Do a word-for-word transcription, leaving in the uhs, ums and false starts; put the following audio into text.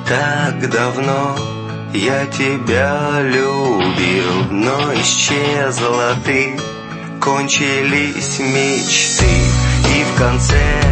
Так давно я тебя любил, но исчезла ты, кончились мечты, и в конце